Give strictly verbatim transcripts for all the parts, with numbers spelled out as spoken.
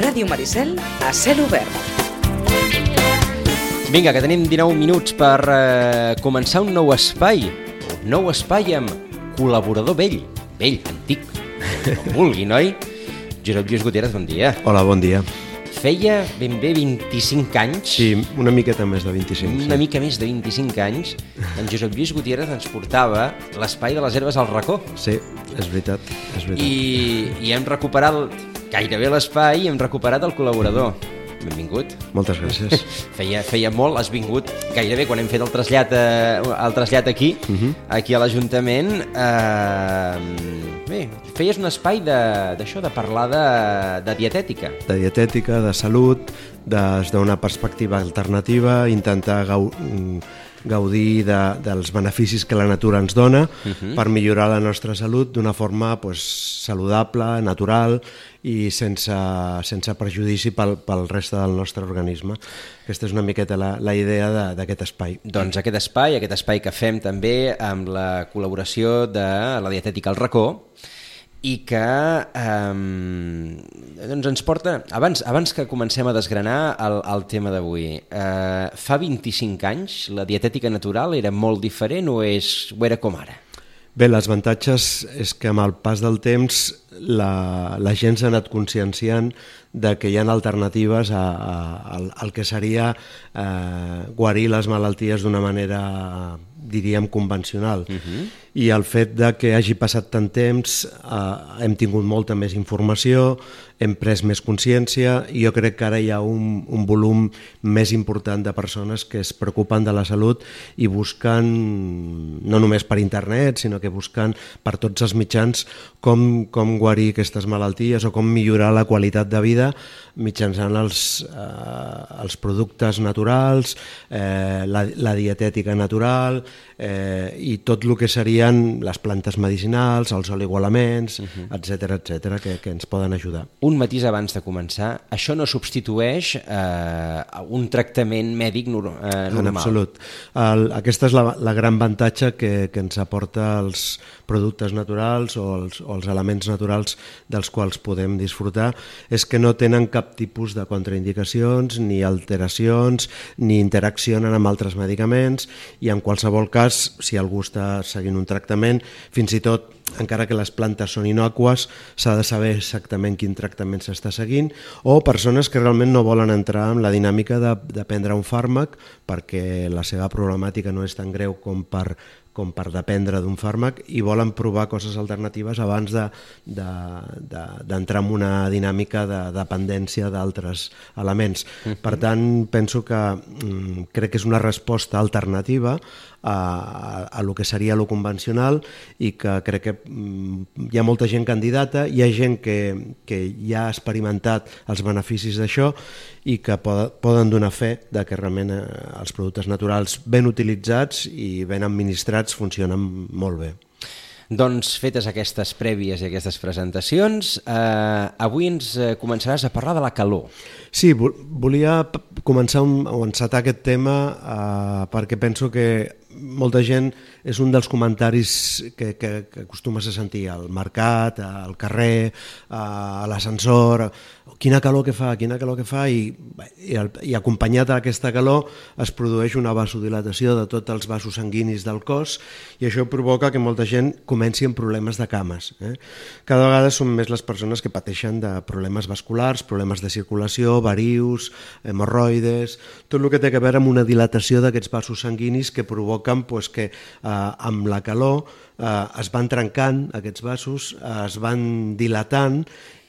Ràdio Maricel a cel obert. Vinga, que tenim dinou minuts per eh, començar un nou espai. Un nou espai amb col·laborador vell. Vell, antic, com vulgui, noi? Josep Lluís Gutiérrez, bon dia. Hola, bon dia. Feia ben bé vint-i-cinc anys. Sí, una miqueta més de vint-i-cinc. Una sí. mica més de vint-i-cinc anys. En Josep Lluís Gutiérrez ens portava l'espai de les herbes al racó. Sí, és veritat, és veritat. I, i hem recuperat gairebé l'espai i hem recuperat el col·laborador. Benvingut. Moltes gràcies. Feia, feia molt, has vingut gairebé quan hem fet el trasllat, eh, el trasllat aquí, uh -huh. aquí a l'Ajuntament. Eh, bé, feies un espai d'això, de, de parlar de, de dietètica. De dietètica, de salut, des d'una perspectiva alternativa, intentar gau, gaudir de, dels beneficis que la natura ens dona uh -huh. per millorar la nostra salut d'una forma pues, saludable, natural i sense, sense perjudici pel, pel reste del nostre organisme. Aquesta és una miqueta la, la idea d'aquest espai. Doncs aquest espai, aquest espai que fem també amb la col·laboració de la dietètica al racó i que eh, doncs ens porta, abans, abans que comencem a desgranar el, el tema d'avui, eh, fa vint-i-cinc anys la dietètica natural era molt diferent o, és, o era com ara? Bé, els avantatges és que amb el pas del temps la, la gent s'ha anat conscienciant de que hi ha alternatives a, a, al, al que seria eh, guarir les malalties d'una manera, diríem, convencional. Uh-huh. I el fet de que hagi passat tant temps, eh, hem tingut molta més informació, hem pres més consciència i jo crec que ara hi ha un, un volum més important de persones que es preocupen de la salut i busquen, no només per internet, sinó que busquen per tots els mitjans com, com guarir aquestes malalties o com millorar la qualitat de vida mitjançant els, eh, els productes naturals, eh, la, la dietètica natural eh, i tot el que serien les plantes medicinals, els oligoelements, uh-huh. etcètera, etcètera, que, que ens poden ajudar. Un matís abans de començar, això no substitueix eh, un tractament mèdic nor eh, normal. En absolut. El, aquesta és la, la gran avantatge que, que ens aporta els productes naturals o els, o els elements naturals dels quals podem disfrutar, és que no tenen cap tipus de contraindicacions, ni alteracions, ni interaccionen amb altres medicaments i en qualsevol cas, si algú està seguint un tractament, fins i tot encara que les plantes són inòcues, s'ha de saber exactament quin tractament s'està seguint, o persones que realment no volen entrar en la dinàmica de, de prendre un fàrmac perquè la seva problemàtica no és tan greu com per, com per dependre d'un fàrmac i volen provar coses alternatives abans de, de, de, d'entrar en una dinàmica de dependència d'altres elements. Uh-huh. Per tant, penso que mm, crec que és una resposta alternativa a, a, a lo que seria lo convencional i que crec que mm, hi ha molta gent candidata, hi ha gent que, que ja ha experimentat els beneficis d'això i que pod poden donar fe de que realment eh, els productes naturals ben utilitzats i ben administrats funcionen molt bé. Doncs fetes aquestes prèvies i aquestes presentacions, eh, avui ens començaràs a parlar de la calor. Sí, vo volia començar un, o encetar aquest tema eh, perquè penso que molta gent és un dels comentaris que, que, que acostumes a sentir al mercat, al carrer, a l'ascensor, quina calor que fa, quina calor que fa, i, i, i acompanyat d'aquesta calor es produeix una vasodilatació de tots els vasos sanguinis del cos i això provoca que molta gent comenci amb problemes de cames. Eh? Cada vegada són més les persones que pateixen de problemes vasculars, problemes de circulació, varius, hemorroides, tot el que té a veure amb una dilatació d'aquests vasos sanguinis que provoquen pues, que eh, amb la calor eh, es van trencant aquests vasos, eh, es van dilatant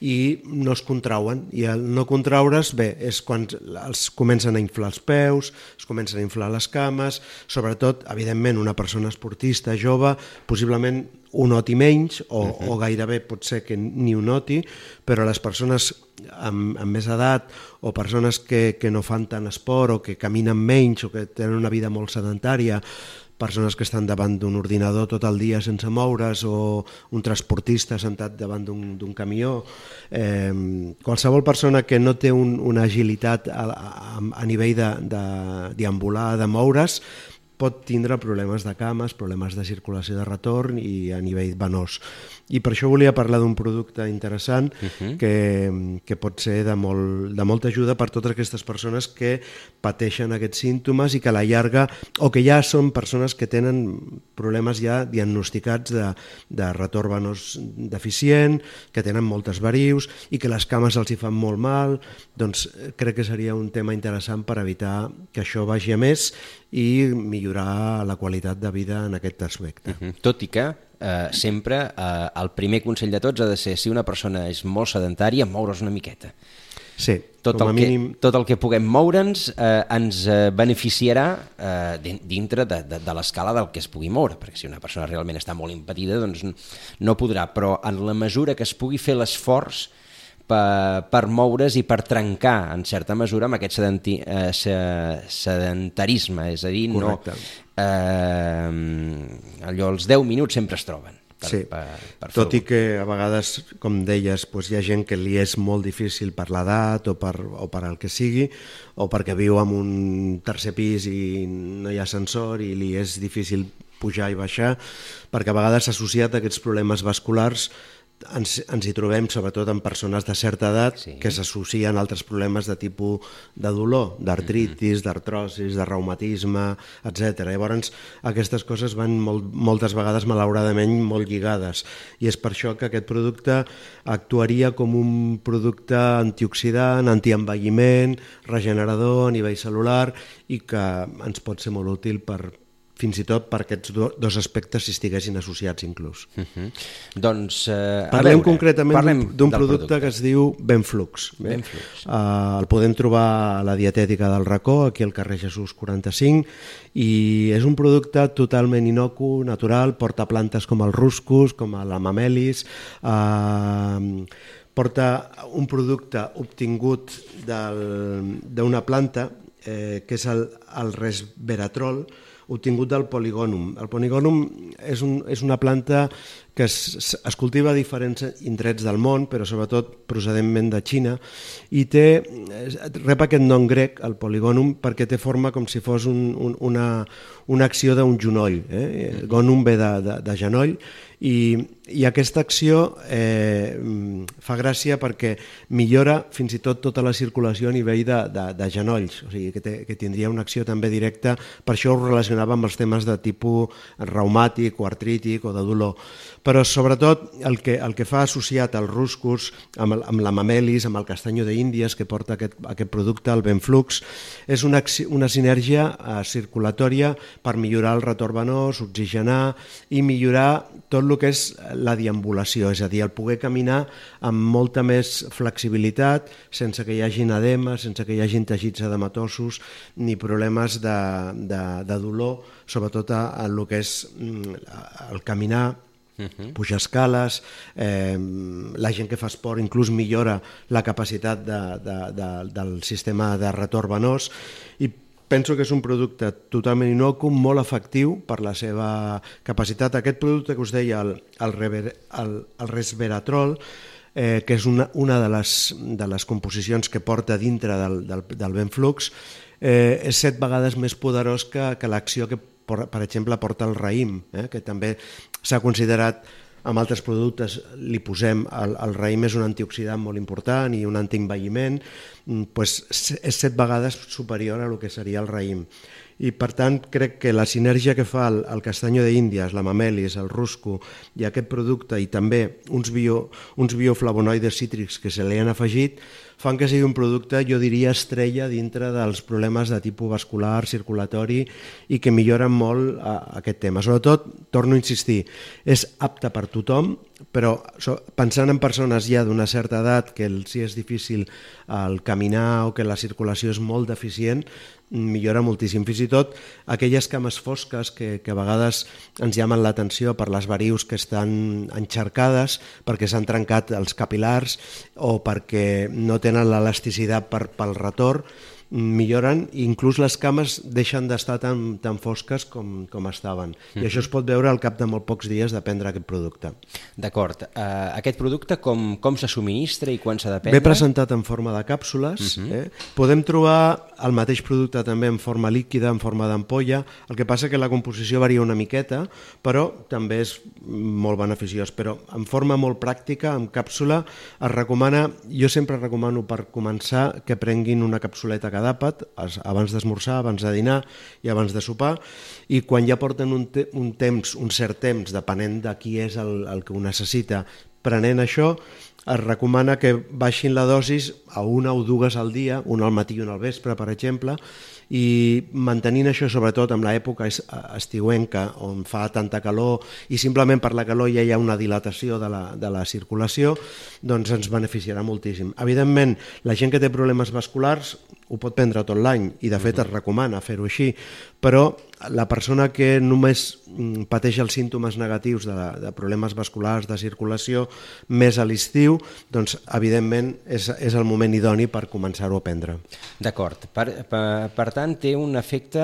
i no es contrauen, i el no contraure's, bé, és quan els comencen a inflar els peus, es comencen a inflar les cames, sobretot, evidentment, una persona esportista jove, possiblement ho noti menys, o, uh-huh. o gairebé pot ser que ni ho noti, però les persones amb, amb més edat o persones que, que no fan tant esport o que caminen menys o que tenen una vida molt sedentària, persones que estan davant d'un ordinador tot el dia sense moure's o un transportista sentat davant d'un camió. Eh, qualsevol persona que no té un, una agilitat a, a, a nivell de, de deambular, de moure's, pot tindre problemes de cames, problemes de circulació de retorn i a nivell venós. I per això volia parlar d'un producte interessant uh-huh. que, que pot ser de, molt, de molta ajuda per totes aquestes persones que pateixen aquests símptomes i que a la llarga, o que ja són persones que tenen problemes ja diagnosticats de, de retorn venós deficient, que tenen moltes varius i que les cames els hi fan molt mal. Doncs crec que seria un tema interessant per evitar que això vagi a més i millorar la qualitat de vida en aquest aspecte. Uh-huh. Tot i que eh, sempre eh, el primer consell de tots ha de ser, si una persona és molt sedentària, moure's una miqueta. Sí, tot com a el mínim... que, tot el que puguem moure'ns eh, ens eh, beneficiarà eh, dintre de, de, de l'escala del que es pugui moure, perquè si una persona realment està molt impedida, doncs no podrà, però en la mesura que es pugui fer l'esforç per, per moure's i per trencar, en certa mesura, amb aquest sedenti, eh, sedentarisme, és a dir, Correcte. no... Eh, allò, els deu minuts sempre es troben. Per, sí, per, per tot i que a vegades, com deies, doncs hi ha gent que li és molt difícil per l'edat o per, o per el que sigui, o perquè viu en un tercer pis i no hi ha ascensor i li és difícil pujar i baixar, perquè a vegades associat a aquests problemes vasculars ens, ens hi trobem sobretot en persones de certa edat sí. que s'associen a altres problemes de tipus de dolor, d'artritis, mm-hmm. d'artrosis, de reumatisme, etcètera. Llavors aquestes coses van molt, moltes vegades malauradament molt lligades i és per això que aquest producte actuaria com un producte antioxidant, antienvelliment, regenerador a nivell cel·lular i que ens pot ser molt útil per fins i tot per aquests do, dos aspectes si estiguessin associats inclús. Uh-huh. Doncs, eh, parlem veure, concretament parlem d'un producte, producte que es diu Benflux. Benflux. Uh, el podem trobar a la dietètica del Racó, aquí al carrer Jesús quaranta-cinc, i és un producte totalment inocu, natural, porta plantes com el ruscus, com la mamelis, uh, porta un producte obtingut d'una planta eh, que és el, el resveratrol, obtingut del Polygonum. El Polygonum és, un, és una planta que es, es cultiva a diferents indrets del món, però sobretot procedentment de Xina, i té, rep aquest nom grec, el Polygonum, perquè té forma com si fos un, un, una, una acció d'un genoll. Eh? Gonum ve de, de, de genoll, i, i aquesta acció eh, fa gràcia perquè millora fins i tot tota la circulació a nivell de, de, de genolls, o sigui que, té, que tindria una acció també directa, per això ho relacionava amb els temes de tipus reumàtic o artrític o de dolor. Però sobretot el que, el que fa associat al ruscus, amb, el, amb la mamelis, amb el castanyo d'Índies que porta aquest, aquest producte, el Benflux, és una, una sinergia eh, circulatòria per millorar el retorn venós, oxigenar i millorar tot el que és la deambulació, és a dir, el poder caminar amb molta més flexibilitat, sense que hi hagi edema, sense que hi hagi teixits edematosos ni problemes de, de, de dolor, sobretot en el que és el caminar, Uh-huh. pujar escales, eh, la gent que fa esport inclús millora la capacitat de, de, de, del sistema de retorn venós i penso que és un producte totalment inocu, molt efectiu per la seva capacitat. Aquest producte que us deia, el, el, rever, el, el resveratrol, eh, que és una, una de, les, de les composicions que porta dintre del, del, del Benflux, eh, és set vegades més poderós que, que l'acció que per exemple porta el raïm, eh, que també s'ha considerat amb altres productes, li posem el, el raïm és un antioxidant molt important i un antienvelliment, doncs és set vegades superior a el que seria el raïm. I per tant crec que la sinergia que fa el, el castanyo d'Índies, la mamelis, el rusco i aquest producte i també uns, bio, uns bioflavonoides cítrics que se li han afegit fan que sigui un producte, jo diria, estrella dintre dels problemes de tipus vascular, circulatori i que milloren molt a, a aquest tema. Sobretot, torno a insistir, és apte per tothom, però pensant en persones ja d'una certa edat que els és difícil el caminar o que la circulació és molt deficient, millora moltíssim. Fins i tot aquelles cames fosques que, que a vegades ens llamen l'atenció per les varius que estan encharcades perquè s'han trencat els capil·lars o perquè no tenen l'elasticitat per, pel retorn, milloren i inclús les cames deixen d'estar tan, tan fosques com, com estaven. I això es pot veure al cap de molt pocs dies de prendre aquest producte. D'acord. Uh, aquest producte com, com se subministra i quan s'ha de prendre? Ve presentat en forma de càpsules. Uh-huh. eh? Podem trobar el mateix producte també en forma líquida, en forma d'ampolla, el que passa que la composició varia una miqueta, però també és molt beneficiós. Però en forma molt pràctica, en càpsula, es recomana, jo sempre recomano per començar que prenguin una capsuleta cada àpat, abans d'esmorzar, abans de dinar i abans de sopar, i quan ja porten un, te un temps, un cert temps, depenent de qui és el, el que ho necessita, prenent això, es recomana que baixin la dosis a una o dues al dia, una al matí i una al vespre, per exemple, i mantenint això sobretot en l'època estiuenca on fa tanta calor i simplement per la calor ja hi ha una dilatació de la, de la circulació, doncs ens beneficiarà moltíssim. Evidentment, la gent que té problemes vasculars ho pot prendre tot l'any i de fet es recomana fer-ho així, però la persona que només pateix els símptomes negatius de, de problemes vasculars, de circulació, més a l'estiu, doncs evidentment és, és el moment idoni per començar-ho a prendre. D'acord. Per, per, per tant, té un efecte,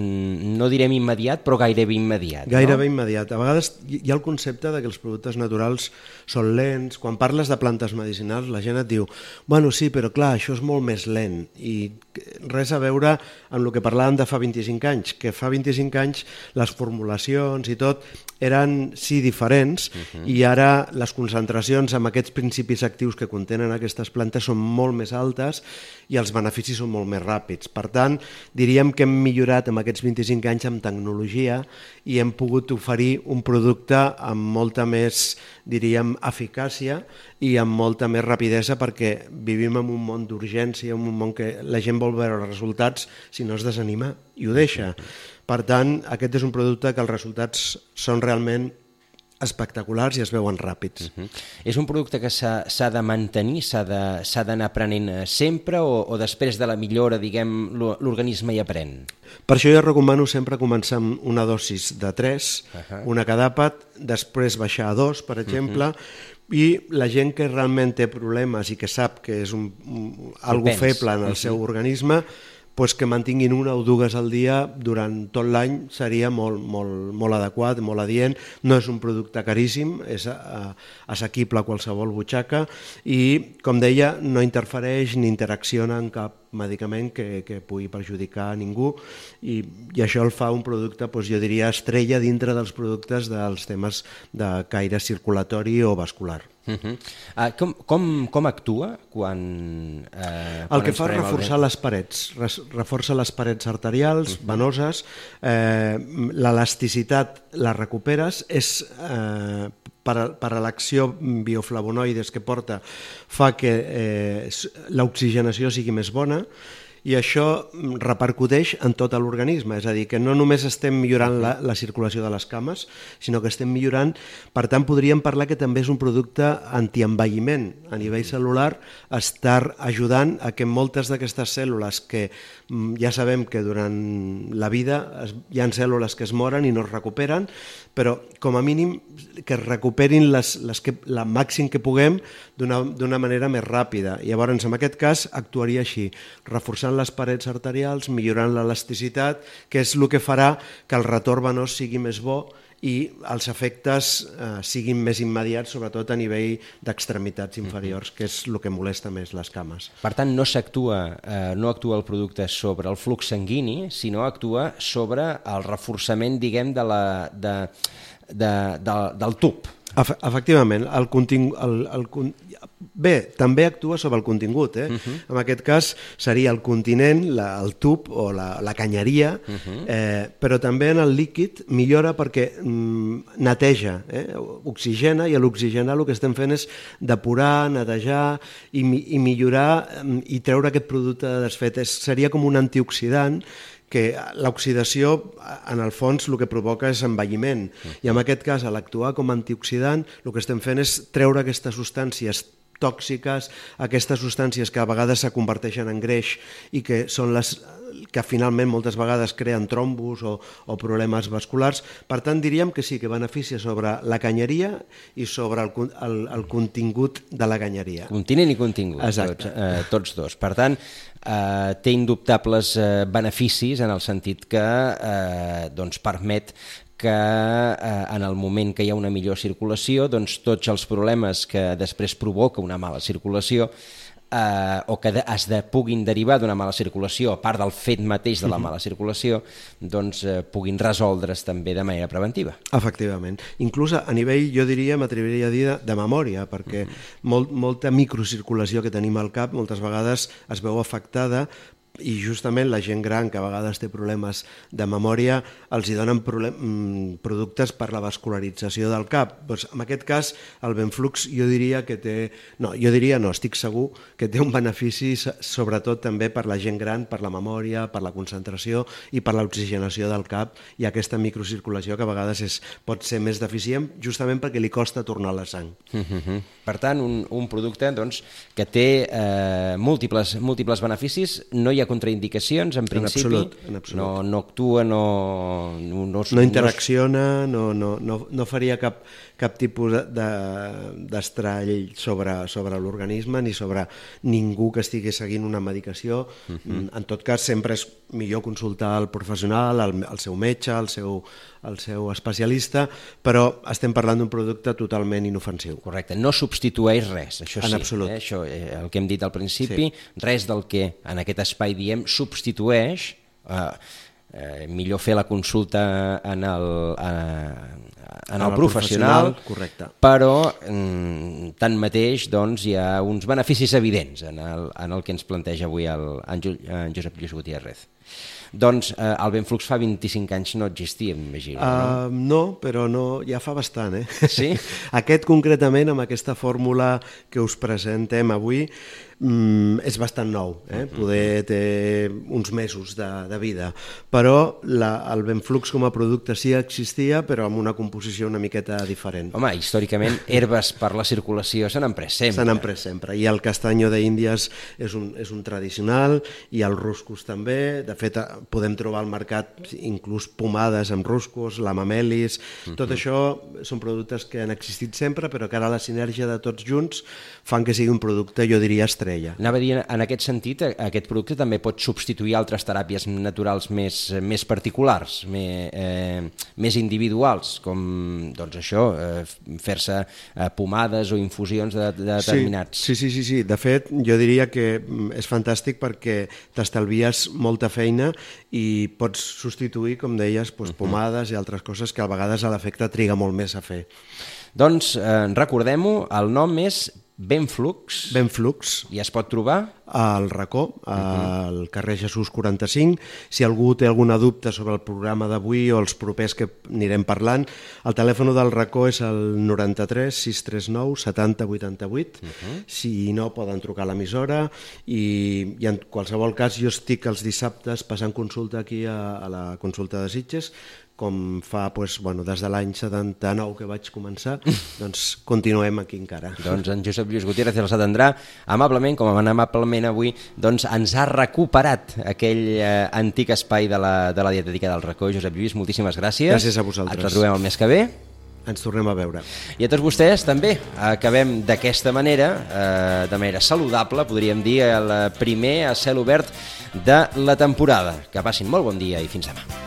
no direm immediat, però gairebé immediat. Gairebé no? immediat. A vegades hi ha el concepte de que els productes naturals són lents. Quan parles de plantes medicinals, la gent et diu bueno, sí, però clar, això és molt més lent. I res a veure amb el que parlàvem de fa vint-i-cinc anys, que fa vint-i-cinc anys les formulacions i tot eren, sí, diferents, uh-huh. i ara les concentracions amb aquests principis actius que contenen aquestes plantes són molt més altes i els beneficis són molt més ràpids. Per tant, diríem que hem millorat amb aquests vint-i-cinc anys amb tecnologia i hem pogut oferir un producte amb molta més, diríem, eficàcia i amb molta més rapidesa perquè vivim en un món d'urgència, en un món que la gent vol veure els resultats, si no es desanima i ho deixa. Per tant, aquest és un producte que els resultats són realment espectaculars i es veuen ràpids. Uh-huh. És un producte que s'ha de mantenir, s'ha d'anar aprenent sempre o, o després de la millora, diguem, l'organisme hi aprèn? Per això jo recomano sempre començar amb una dosis de tres, uh-huh. una cada àpat, després baixar a dos, per exemple, uh-huh. i la gent que realment té problemes i que sap que és un, un, algo feble en el uh-huh. seu organisme, pues que mantinguin una o dues al dia durant tot l'any seria molt, molt, molt adequat, molt adient. No és un producte caríssim, és uh, assequible a qualsevol butxaca i, com deia, no interfereix ni interacciona amb cap medicament que, que pugui perjudicar a ningú i, i això el fa un producte, doncs jo diria, estrella dintre dels productes dels temes de caire circulatori o vascular. Uh-huh. uh, com, com, com actua quan, eh, quan el que fa és reforçar el... les parets, reforça les parets arterials, uh-huh. venoses, eh, l'elasticitat la recuperes, és eh, per a, per a l'acció bioflavonoides que porta fa que eh, l'oxigenació sigui més bona i això repercuteix en tot l'organisme, és a dir, que no només estem millorant la, la circulació de les cames, sinó que estem millorant, per tant podríem parlar que també és un producte antienvelliment a nivell celular, estar ajudant a que moltes d'aquestes cèl·lules que ja sabem que durant la vida hi ha cèl·lules que es moren i no es recuperen, però com a mínim que es recuperin les, les que, la màxim que puguem d'una manera més ràpida. Llavors, en aquest cas, actuaria així, reforçant les parets arterials, millorant l'elasticitat, que és el que farà que el retorn venós sigui més bo i els efectes eh, siguin més immediats, sobretot a nivell d'extremitats inferiors, que és el que molesta més les cames. Per tant, no s'actua, eh, no actua el producte sobre el flux sanguini, sinó actua sobre el reforçament, diguem, de la, de, de, de, del tub. Efectivament, el contingut, el, el, bé, també actua sobre el contingut, eh? Uh-huh. En aquest cas seria el continent, la, el tub o la, la canyeria, uh-huh. eh, però també en el líquid millora perquè mm, neteja, eh? Oxigena, i a l'oxigenar el que estem fent és depurar, netejar i, i millorar mm, i treure aquest producte de desfet. És, seria com un antioxidant que l'oxidació, en el fons, el que provoca és envelliment. I en aquest cas, a l'actuar com a antioxidant, el que estem fent és treure aquestes substàncies tòxiques, aquestes substàncies que a vegades se converteixen en greix i que són les que finalment moltes vegades creen trombos o, o problemes vasculars. Per tant, diríem que sí, que beneficia sobre la canyeria i sobre el, el, el contingut de la canyeria. Continent i contingut, tots, eh, tots dos. Per tant, eh, té indubtables eh, beneficis en el sentit que eh, doncs permet que eh, en el moment que hi ha una millor circulació, doncs tots els problemes que després provoca una mala circulació eh, o que de, es de, puguin derivar d'una mala circulació, a part del fet mateix de la mala circulació, doncs eh, puguin resoldre's també de manera preventiva. Efectivament. Inclús a nivell, jo diria, m'atreviria a dir, de, de memòria, perquè mm-hmm. molt, molta microcirculació que tenim al cap moltes vegades es veu afectada i justament la gent gran que a vegades té problemes de memòria els hi donen problem, productes per la vascularització del cap. Doncs en aquest cas el Benflux jo diria que té, no, jo diria no, estic segur que té un benefici sobretot també per la gent gran, per la memòria, per la concentració i per l'oxigenació del cap i aquesta microcirculació que a vegades és, pot ser més deficient justament perquè li costa tornar la sang. Mm-hmm. Per tant, un, un producte doncs, que té eh, múltiples, múltiples beneficis, no hi ha contraindicacions, en principi, en absolut, en absolut. No, no actua, no... No, no, no interacciona, no, no, no, no faria cap, cap tipus d'estrall de, sobre, sobre l'organisme ni sobre ningú que estigui seguint una medicació. Uh-huh. En tot cas, sempre és millor consultar el professional, el, el seu metge, el seu, el seu especialista, però estem parlant d'un producte totalment inofensiu. Correcte, no substitueix res, això sí. En absolut. Eh? Això, eh, el que hem dit al principi, sí. Res del que en aquest espai diem substitueix, eh, eh, millor fer la consulta en el, eh, en el professional, professional, correcte. Però mm, tanmateix doncs, hi ha uns beneficis evidents en el, en el que ens planteja avui el, en, jo, en Josep Lluís Gutiérrez. Doncs eh, el Benflux fa vint-i-cinc anys no existia, m'imagino. Uh, no? no, però no, ja fa bastant, eh? Sí? Aquest concretament, amb aquesta fórmula que us presentem avui, mm, és bastant nou, eh? Poder té uns mesos de, de vida, però la, el Benflux com a producte sí existia, però amb una composició una miqueta diferent. Home, històricament, herbes per la circulació se n'han pres sempre. Se n'han pres sempre, i el castanyo d'Índies és, un, és un tradicional, i el ruscus també, de fet podem trobar al mercat inclús pomades amb ruscus, la mamelis, uh-huh. Tot això són productes que han existit sempre, però que ara la sinergia de tots junts fan que sigui un producte, jo diria, estrella. Anava a dir, en aquest sentit, aquest producte també pot substituir altres teràpies naturals més, més particulars, més, eh, més individuals, com doncs això, eh, fer-se eh, pomades o infusions de, de determinats. Sí, sí, sí, sí. De fet, jo diria que és fantàstic perquè t'estalvies molta feina i pots substituir, com deies, doncs, pomades i altres coses que a vegades a l'efecte triga molt més a fer. Doncs eh, recordem-ho, el nom és Benflux. Benflux. I es pot trobar? Al Racó, al carrer Jesús quaranta-cinc. Si algú té alguna dubte sobre el programa d'avui o els propers que anirem parlant, el telèfon del Racó és el noranta-tres sis tres nou setanta vuitanta-vuit. Uh-huh. Si no, poden trucar a l'emissora i, i en qualsevol cas jo estic els dissabtes passant consulta aquí a, a la consulta de Sitges, com fa doncs, bueno, des de l'any setanta-nou que vaig començar, doncs continuem aquí encara. Doncs en Josep Lluís Gutiérrez els atendrà amablement, com amablement avui, doncs ens ha recuperat aquell eh, antic espai de la, de la dietètica del Racó. Josep Lluís, moltíssimes gràcies. Gràcies a vosaltres. Ens retrobem el mes que ve. Ens tornem a veure. I a tots vostès també. Acabem d'aquesta manera, eh, de manera saludable, podríem dir, el primer a cel obert de la temporada. Que passin molt bon dia i fins demà.